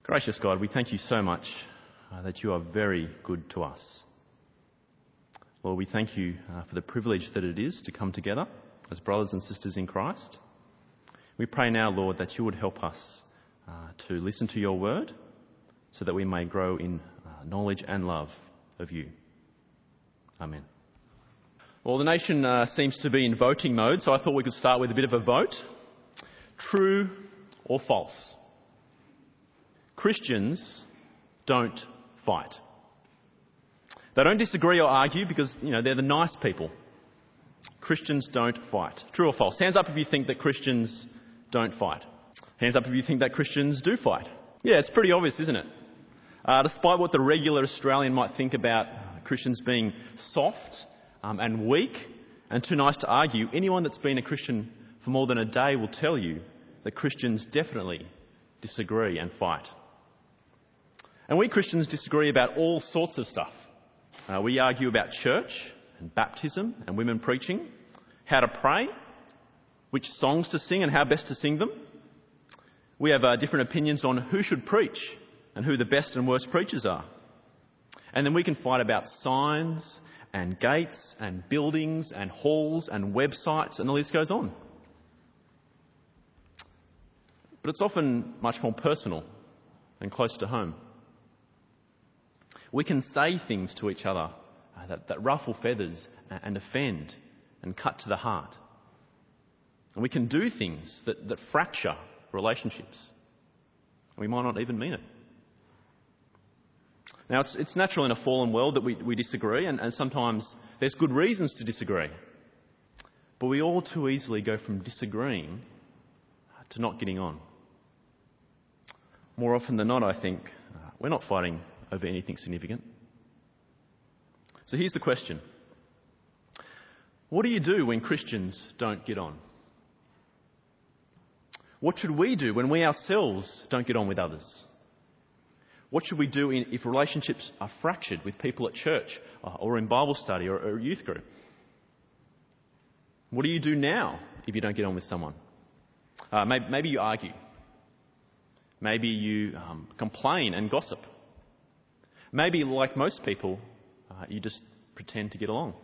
Gracious God, we thank you so much that you are very good to us. Lord, we thank you for the privilege that it is to come together as brothers and sisters in Christ. We pray now, Lord, that you would help us to listen to your word so that we may grow in knowledge and love of you. Amen. Well, the nation seems to be in voting mode, so I thought we could start with a bit of a vote. True or false? Christians don't fight. They don't disagree or argue because, they're the nice people. Christians don't fight. True or false? Hands up if you think that Christians don't fight. Hands up if you think that Christians do fight. Yeah, it's pretty obvious, isn't it? Despite what the regular Australian might think about Christians being soft and weak and too nice to argue, anyone that's been a Christian for more than a day will tell you that Christians definitely disagree and fight. And we Christians disagree about all sorts of stuff. We argue about church and baptism and women preaching, how to pray, which songs to sing and how best to sing them. We have different opinions on who should preach and who the best and worst preachers are. And then we can fight about signs and gates and buildings and halls and websites, and the list goes on. But it's often much more personal and close to home. We can say things to each other that ruffle feathers and offend and cut to the heart. And we can do things that fracture relationships. We might not even mean it. Now, it's natural in a fallen world that we disagree, and sometimes there's good reasons to disagree. But we all too easily go from disagreeing to not getting on. More often than not, I think, we're not fighting over anything significant. So here's the question. What do you do when Christians don't get on? What should we do when we ourselves don't get on with others? What should we do if relationships are fractured with people at church or in Bible study or a youth group? What do you do now if you don't get on with someone? Maybe you argue. Maybe you complain and gossip. Maybe, like most people, you just pretend to get along.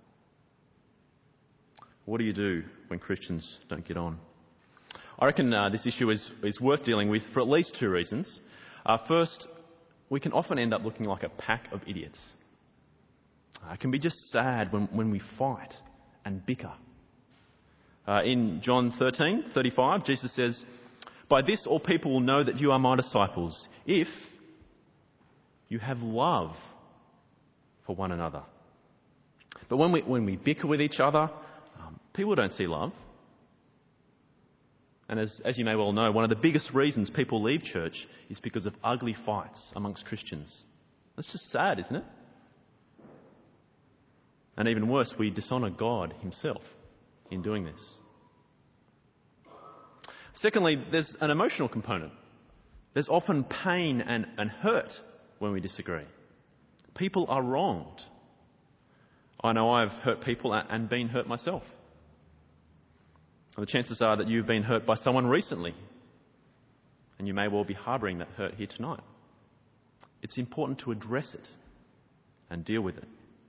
What do you do when Christians don't get on? I reckon this issue is worth dealing with for at least two reasons. First, we can often end up looking like a pack of idiots. It can be just sad when we fight and bicker. In John 13:35, Jesus says, "By this all people will know that you are my disciples, if you have love for one another." But when we bicker with each other, people don't see love. And as you may well know, one of the biggest reasons people leave church is because of ugly fights amongst Christians. That's just sad, isn't it? And even worse, we dishonour God himself in doing this. Secondly, there's an emotional component. There's often pain and hurt when we disagree. People are wronged. I know I've hurt people and been hurt myself. The chances are that you've been hurt by someone recently, and you may well be harbouring that hurt here tonight. It's important to address it and deal with it.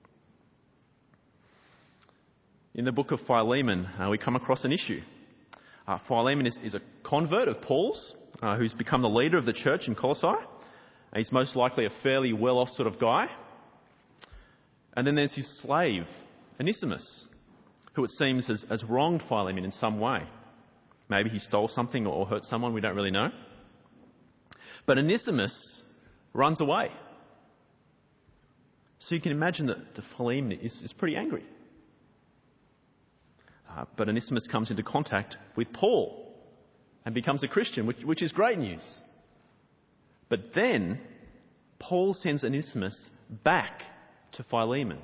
In the book of Philemon, we come across an issue. Philemon is a convert of Paul's, who's become the leader of the church in Colossae. He's most likely a fairly well-off sort of guy. And then there's his slave, Onesimus, who it seems has wronged Philemon in some way. Maybe he stole something or hurt someone, we don't really know. But Onesimus runs away. So you can imagine that Philemon is pretty angry. But Onesimus comes into contact with Paul and becomes a Christian, which is great news. But then Paul sends Onesimus back to Philemon.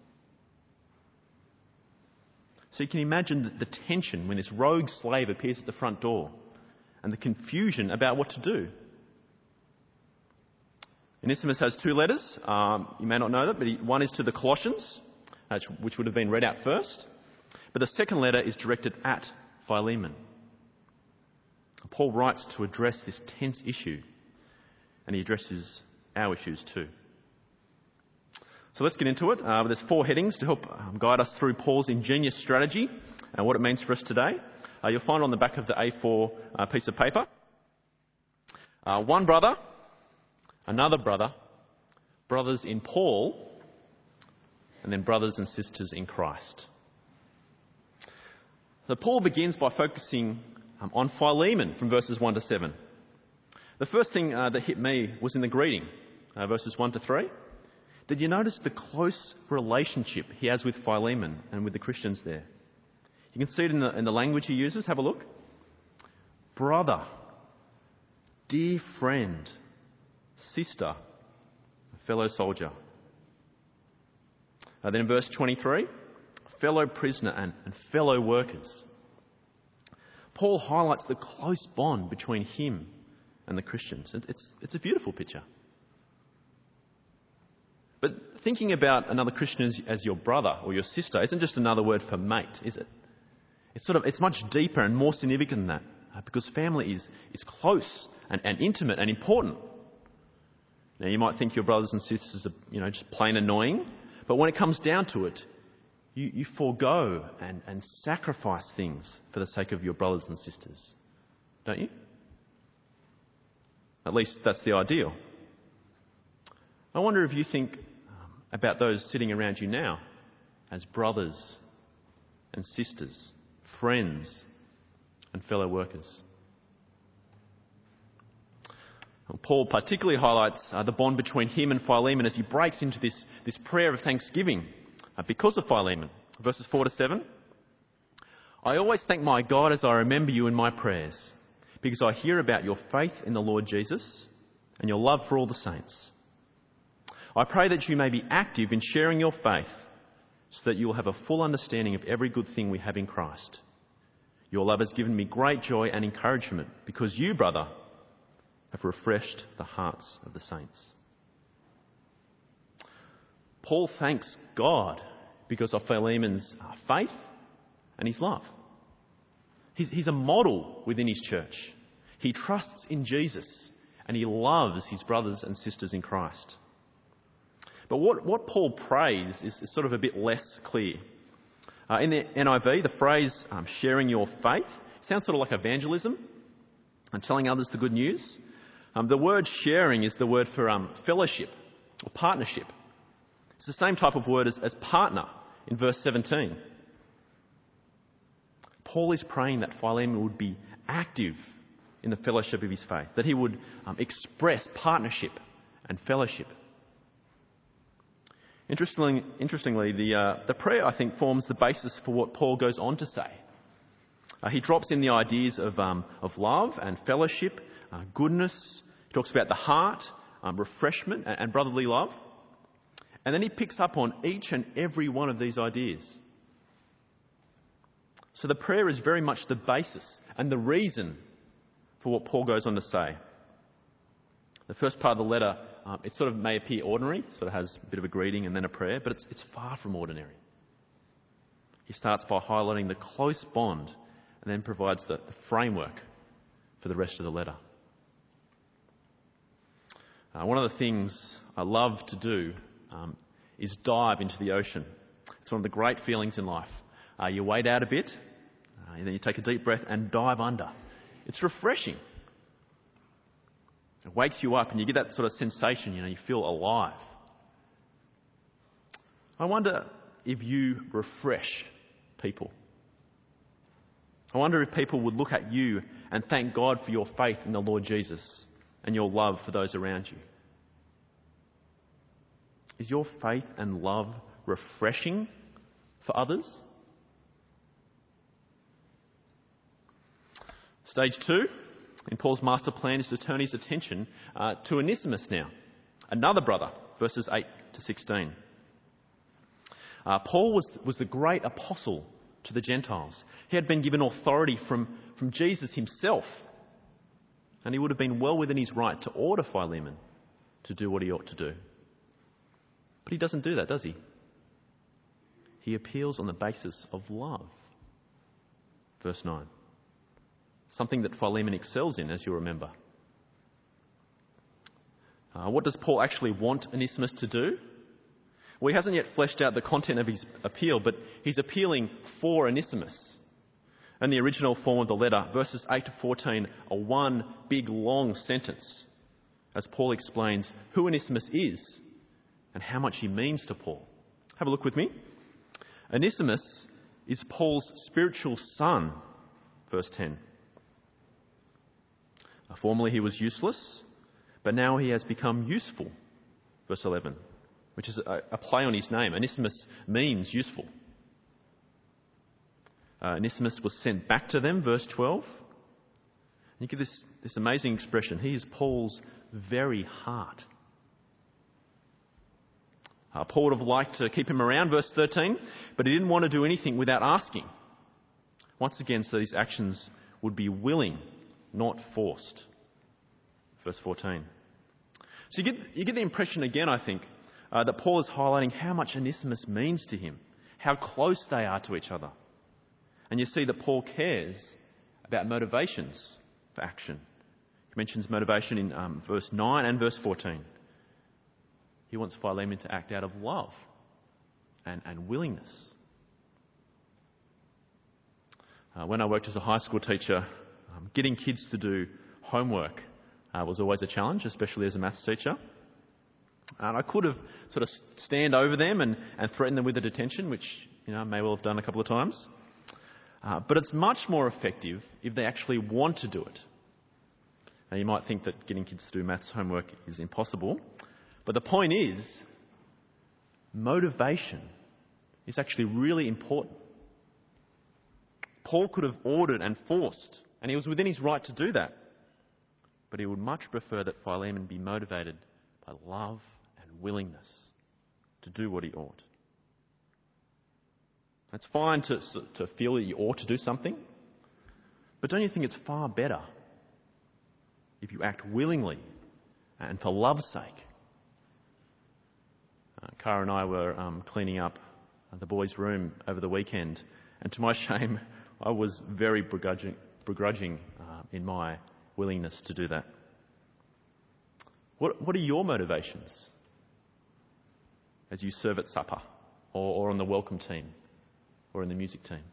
So you can imagine the tension when this rogue slave appears at the front door and the confusion about what to do. Onesimus has two letters. You may not know that, but one is to the Colossians, which would have been read out first. But the second letter is directed at Philemon. Paul writes to address this tense issue. and he addresses our issues too. So let's get into it. There's 4 headings to help guide us through Paul's ingenious strategy and what it means for us today. You'll find it on the back of the A4 piece of paper. One brother, another brother, brothers in Paul, and then brothers and sisters in Christ. So Paul begins by focusing on Philemon from verses 1 to 7. The first thing that hit me was in the greeting, verses 1 to 3. Did you notice the close relationship he has with Philemon and with the Christians there? You can see it in the language he uses. Have a look. Brother, dear friend, sister, fellow soldier. Then in verse 23, fellow prisoner and fellow workers. Paul highlights the close bond between him and the Christians. It's a beautiful picture. But thinking about another Christian as your brother or your sister isn't just another word for mate, is it? It's much deeper and more significant than that, because family is close and intimate and important. Now, you might think your brothers and sisters are, just plain annoying, but when it comes down to it, you forego and sacrifice things for the sake of your brothers and sisters, don't you? At least that's the ideal. I wonder if you think about those sitting around you now as brothers and sisters, friends and fellow workers. Paul particularly highlights the bond between him and Philemon as he breaks into this prayer of thanksgiving because of Philemon. Verses 4 to 7. I always thank my God as I remember you in my prayers, because I hear about your faith in the Lord Jesus and your love for all the saints. I pray that you may be active in sharing your faith so that you will have a full understanding of every good thing we have in Christ. Your love has given me great joy and encouragement because you, brother, have refreshed the hearts of the saints. Paul thanks God because of Philemon's faith and his love. He's a model within his church. He trusts in Jesus and he loves his brothers and sisters in Christ. But what Paul prays is sort of a bit less clear. In the NIV, the phrase sharing your faith sounds sort of like evangelism and telling others the good news. The word sharing is the word for fellowship or partnership. It's the same type of word as partner in verse 17. Paul is praying that Philemon would be active in the fellowship of his faith, that he would express partnership and fellowship. Interestingly, the prayer, I think, forms the basis for what Paul goes on to say. He drops in the ideas of love and fellowship, goodness. He talks about the heart, refreshment and brotherly love. And then he picks up on each and every one of these ideas. So the prayer is very much the basis and the reason for what Paul goes on to say. The first part of the letter, it sort of may appear ordinary, sort of has a bit of a greeting and then a prayer, but it's far from ordinary. He starts by highlighting the close bond and then provides the framework for the rest of the letter. One of the things I love to do is dive into the ocean. It's one of the great feelings in life. You wade out a bit, and then you take a deep breath and dive under. It's refreshing. It wakes you up and you get that sort of sensation, you feel alive. I wonder if you refresh people. I wonder if people would look at you and thank God for your faith in the Lord Jesus and your love for those around you. Is your faith and love refreshing for others? Stage 2 in Paul's master plan is to turn his attention to Onesimus now, another brother, verses 8 to 16. Paul was the great apostle to the Gentiles. He had been given authority from Jesus himself, and he would have been well within his right to order Philemon to do what he ought to do. But he doesn't do that, does he? He appeals on the basis of love. Verse 9. Something that Philemon excels in, as you'll remember. What does Paul actually want Onesimus to do? Well, he hasn't yet fleshed out the content of his appeal, but he's appealing for Onesimus. And the original form of the letter, verses 8 to 14, are one big long sentence as Paul explains who Onesimus is and how much he means to Paul. Have a look with me. Onesimus is Paul's spiritual son, verse 10. Formerly he was useless, but now he has become useful, verse 11, which is a play on his name. Onesimus means useful. Onesimus was sent back to them, verse 12. And you get this amazing expression. He is Paul's very heart. Paul would have liked to keep him around, verse 13, but he didn't want to do anything without asking. Once again, so his actions would be willing, not forced. Verse 14. So you get the impression again, I think, that Paul is highlighting how much Onesimus means to him, how close they are to each other. And you see that Paul cares about motivations for action. He mentions motivation in verse 9 and verse 14. He wants Philemon to act out of love and willingness. When I worked as a high school teacher, getting kids to do homework was always a challenge, especially as a maths teacher. And I could have sort of stand over them and threaten them with a detention, which I may well have done a couple of times. But it's much more effective if they actually want to do it. Now, you might think that getting kids to do maths homework is impossible, but the point is, motivation is actually really important. Paul could have ordered and forced, and he was within his right to do that. But he would much prefer that Philemon be motivated by love and willingness to do what he ought. It's fine to feel that you ought to do something, but don't you think it's far better if you act willingly and for love's sake? Cara and I were cleaning up the boys' room over the weekend, and to my shame, I was very begrudging in my willingness to do that. What are your motivations as you serve at supper or on the welcome team or in the music team?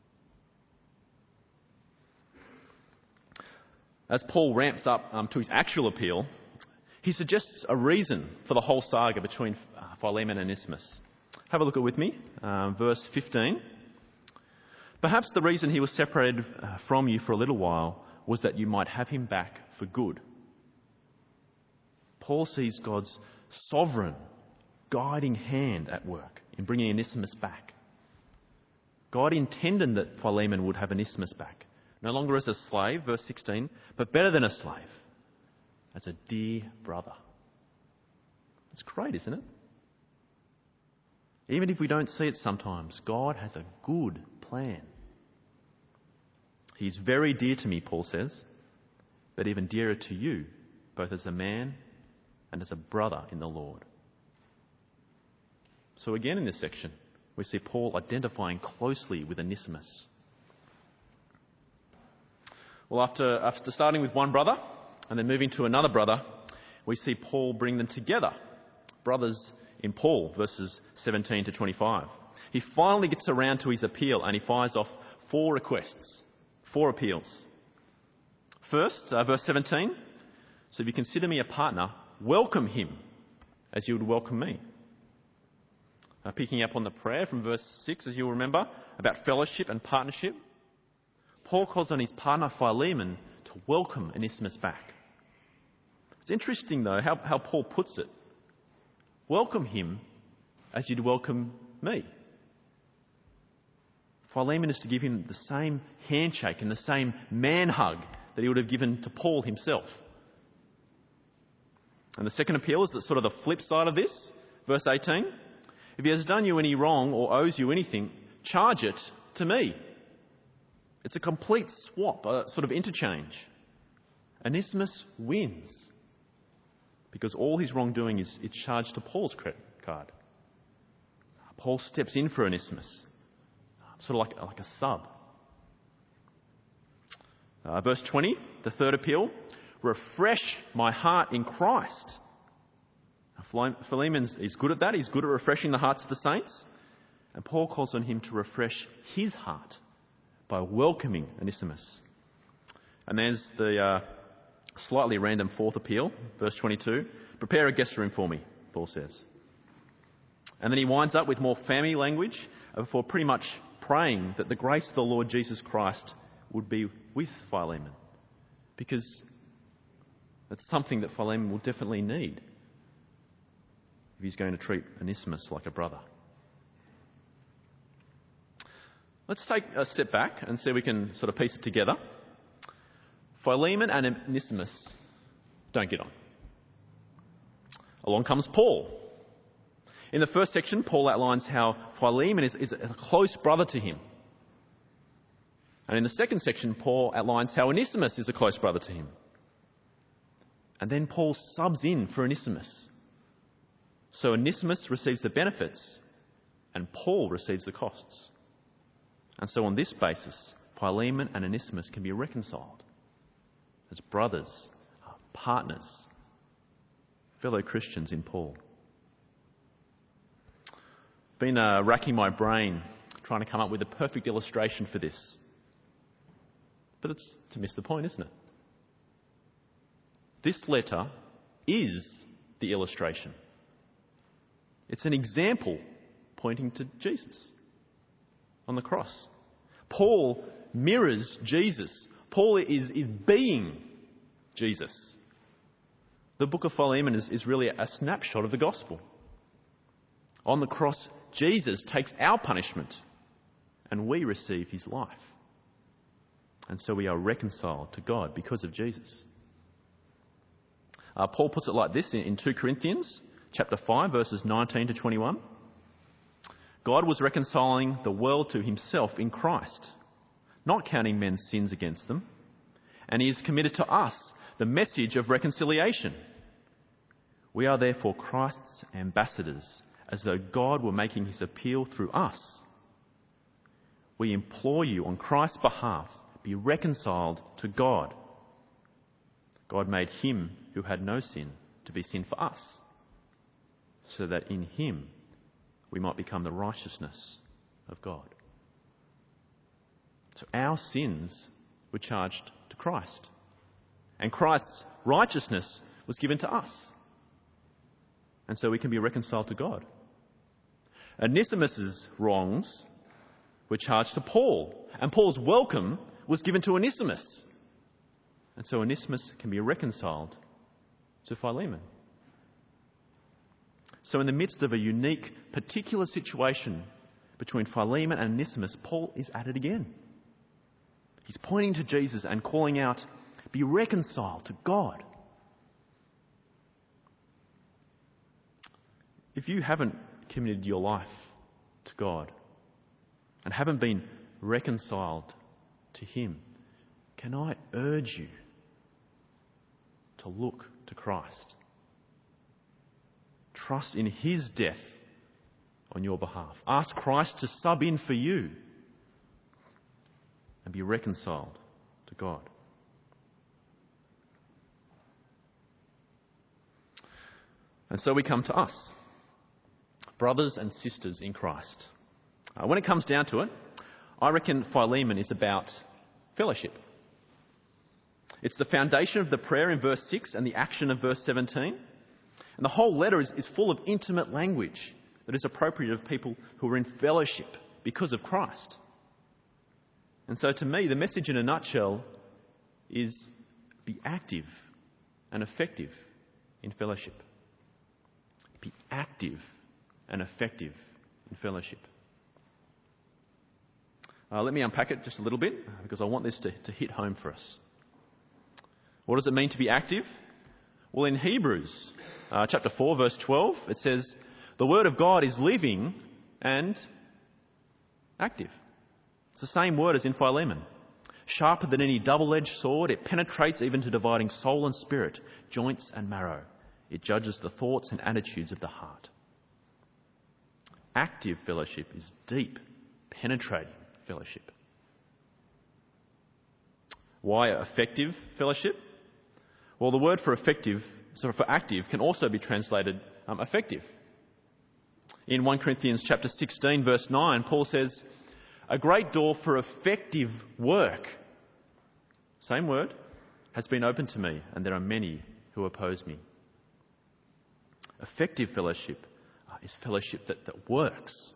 As Paul ramps up to his actual appeal, he suggests a reason for the whole saga between Philemon and Onesimus. Have a look at it with me, verse 15. Perhaps the reason he was separated from you for a little while was that you might have him back for good. Paul sees God's sovereign, guiding hand at work in bringing Onesimus back. God intended that Philemon would have Onesimus back, no longer as a slave, verse 16, but better than a slave, as a dear brother. It's great, isn't it? Even if we don't see it sometimes, God has a good plan. He's very dear to me, Paul says, but even dearer to you, both as a man and as a brother in the Lord. So again in this section, we see Paul identifying closely with Onesimus. Well, after starting with one brother and then moving to another brother, we see Paul bring them together. Brothers in Paul, verses 17 to 25. He finally gets around to his appeal and he fires off 4 requests, 4 appeals. First, verse 17. So if you consider me a partner, welcome him as you would welcome me. Picking up on the prayer from verse 6, as you'll remember, about fellowship and partnership, Paul calls on his partner Philemon to welcome Onesimus back. It's interesting, though, how Paul puts it. Welcome him as you'd welcome me. Philemon is to give him the same handshake and the same man hug that he would have given to Paul himself. And the second appeal is sort of the flip side of this, verse 18. If he has done you any wrong or owes you anything, charge it to me. It's a complete swap, a sort of interchange. Onesimus wins because all his wrongdoing is charged to Paul's credit card. Paul steps in for Onesimus, sort of like a sub. Verse 20, the third appeal, refresh my heart in Christ Philemon is good at that. He's good at refreshing the hearts of the saints. And Paul calls on him to refresh his heart by welcoming Onesimus. And there's the slightly random fourth appeal, verse 22. Prepare a guest room for me, Paul says. And then he winds up with more family language before pretty much praying that the grace of the Lord Jesus Christ would be with Philemon. Because that's something that Philemon will definitely need if he's going to treat Onesimus like a brother. Let's take a step back and see if we can sort of piece it together. Philemon and Onesimus don't get on. Along comes Paul. In the first section, Paul outlines how Philemon is a close brother to him. And in the second section, Paul outlines how Onesimus is a close brother to him. And then Paul subs in for Onesimus. So Onesimus receives the benefits and Paul receives the costs. And so on this basis, Philemon and Onesimus can be reconciled as brothers, partners, fellow Christians in Paul. Been racking my brain trying to come up with a perfect illustration for this. But it's to miss the point, isn't it? This letter is the illustration. It's an example pointing to Jesus on the cross. Paul mirrors Jesus. Paul is being Jesus. The book of Philemon is really a snapshot of the gospel. On the cross, Jesus takes our punishment and we receive his life. And so we are reconciled to God because of Jesus. Paul puts it like this in 2 Corinthians chapter 5, verses 19 to 21. God was reconciling the world to himself in Christ, not counting men's sins against them. And he has committed to us the message of reconciliation. We are therefore Christ's ambassadors, as though God were making his appeal through us. We implore you on Christ's behalf, be reconciled to God. God made him who had no sin to be sin for us, so that in him we might become the righteousness of God. So our sins were charged to Christ, and Christ's righteousness was given to us. And so we can be reconciled to God. Onesimus' wrongs were charged to Paul, and Paul's welcome was given to Onesimus. And so Onesimus can be reconciled to Philemon. So in the midst of a unique, particular situation between Philemon and Onesimus, Paul is at it again. He's pointing to Jesus and calling out, be reconciled to God. If you haven't committed your life to God and haven't been reconciled to him, can I urge you to look to Christ? Trust in his death on your behalf. Ask Christ to sub in for you and be reconciled to God. And so we come to us, brothers and sisters in Christ. When it comes down to it, I reckon Philemon is about fellowship. It's the foundation of the prayer in verse 6 and the action of verse 17. And the whole letter is full of intimate language that is appropriate of people who are in fellowship because of Christ. And so to me, the message in a nutshell is be active and effective in fellowship. Be active and effective in fellowship. Let me unpack it just a little bit because I want this to hit home for us. What does it mean to be active? Well, in Hebrews chapter 4, verse 12, it says, the word of God is living and active. It's the same word as in Philemon. Sharper than any double-edged sword, it penetrates even to dividing soul and spirit, joints and marrow. It judges the thoughts and attitudes of the heart. Active fellowship is deep, penetrating fellowship. Why effective fellowship? Well, the word for effective for active can also be translated effective. In 1 Corinthians chapter 16, verse 9, Paul says, "A great door for effective work," same word, "has been opened to me, and there are many who oppose me." Effective fellowship is fellowship that works.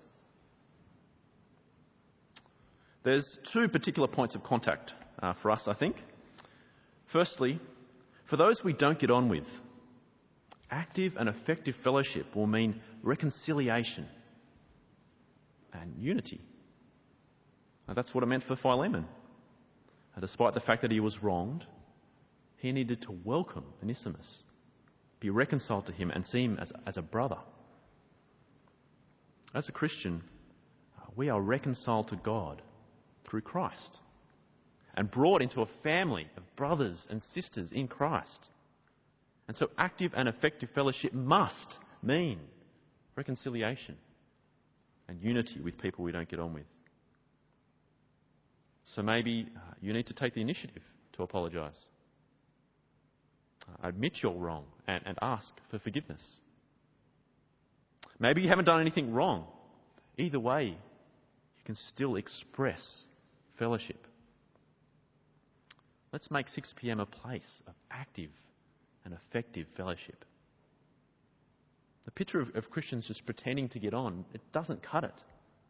There's two particular points of contact for us, I think. Firstly, for those we don't get on with, active and effective fellowship will mean reconciliation and unity. Now, that's what it meant for Philemon. Despite the fact that he was wronged, he needed to welcome Onesimus, be reconciled to him and see him as a brother. As a Christian, we are reconciled to God through Christ and brought into a family of brothers and sisters in Christ. And so active and effective fellowship must mean reconciliation and unity with people we don't get on with. So maybe you need to take the initiative to apologise. Admit you're wrong and ask for forgiveness. Maybe you haven't done anything wrong. Either way, you can still express fellowship. Let's make 6 p.m. a place of active and effective fellowship. The picture of Christians just pretending to get on, it doesn't cut it.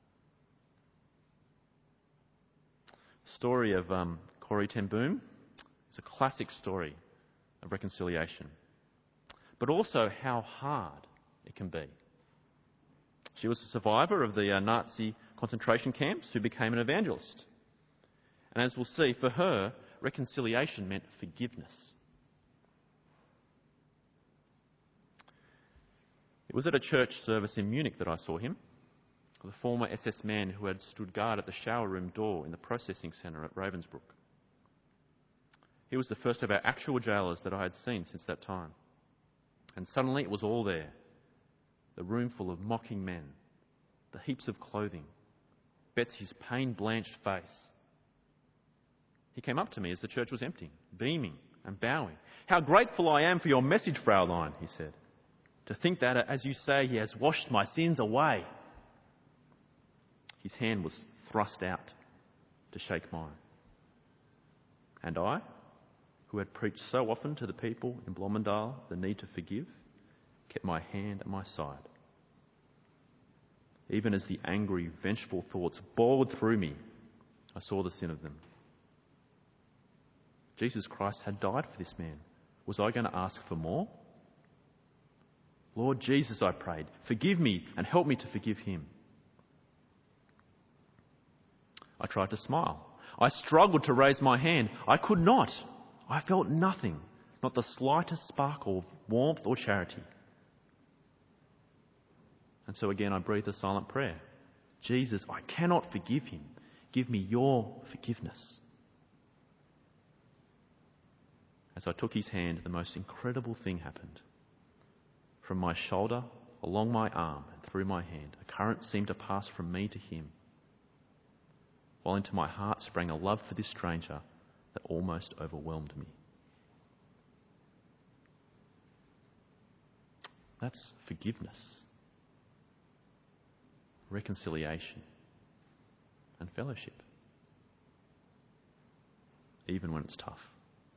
The story of Corrie ten Boom is a classic story of reconciliation, but also how hard it can be. She was a survivor of the Nazi concentration camps who became an evangelist. And as we'll see, for her, reconciliation meant forgiveness. It was at a church service in Munich that I saw him, the former SS man who had stood guard at the shower room door in the processing centre at Ravensbrück. He was the first of our actual jailers that I had seen since that time. And suddenly it was all there. The room full of mocking men, the heaps of clothing, Betsy's pain-blanched face. He came up to me as the church was emptying, beaming and bowing. "How grateful I am for your message, Fraulein," he said. "To think that, as you say, he has washed my sins away." His hand was thrust out to shake mine. And I, who had preached so often to the people in Bloemendal the need to forgive, kept my hand at my side. Even as the angry, vengeful thoughts boiled through me, I saw the sin of them. Jesus Christ had died for this man. Was I going to ask for more? "Lord Jesus," I prayed, "forgive me and help me to forgive him." I tried to smile. I struggled to raise my hand. I could not. I felt nothing, not the slightest sparkle of warmth or charity. And so again I breathed a silent prayer. "Jesus, I cannot forgive him. Give me your forgiveness." As I took his hand, the most incredible thing happened. From my shoulder, along my arm, and through my hand, a current seemed to pass from me to him, while into my heart sprang a love for this stranger that almost overwhelmed me. That's forgiveness, reconciliation, and fellowship, even when it's tough.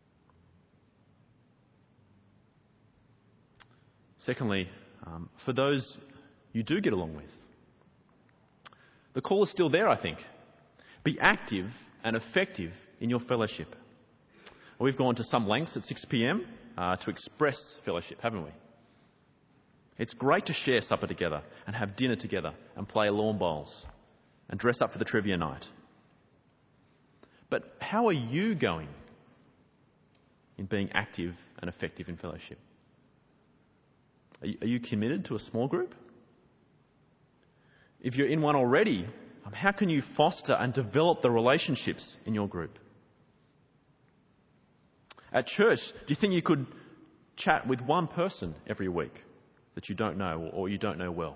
Secondly, for those you do get along with, the call is still there, I think. Be active and effective in your fellowship. We've gone to some lengths at 6 p.m. To express fellowship, haven't we? It's great to share supper together and have dinner together and play lawn bowls and dress up for the trivia night. But how are you going in being active and effective in fellowship? Are you committed to a small group? If you're in one already, how can you foster and develop the relationships in your group? At church, do you think you could chat with one person every week that you don't know or you don't know well?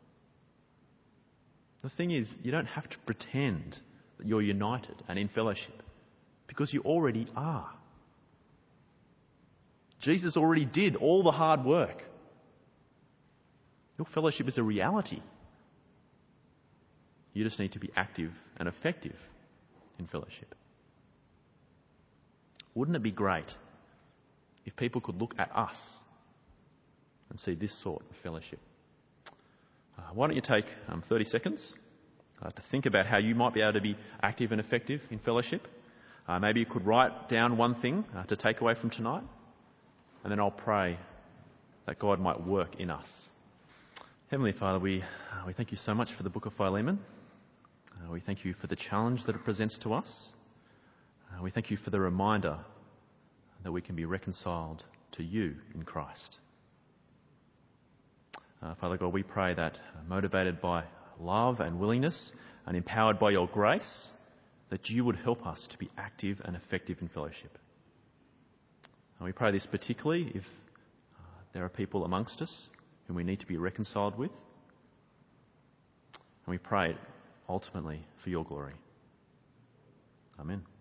The thing is, you don't have to pretend that you're united and in fellowship, because you already are. Jesus already did all the hard work. Your fellowship is a reality. You just need to be active and effective in fellowship. Wouldn't it be great if people could look at us and see this sort of fellowship? Why don't you take 30 seconds to think about how you might be able to be active and effective in fellowship. Maybe you could write down one thing to take away from tonight, and then I'll pray that God might work in us. Heavenly Father, we thank you so much for the book of Philemon. We thank you for the challenge that it presents to us. We thank you for the reminder that we can be reconciled to you in Christ. Father God, we pray that motivated by love and willingness and empowered by your grace, that you would help us to be active and effective in fellowship. And we pray this particularly if there are people amongst us whom we need to be reconciled with. And we pray ultimately for your glory. Amen.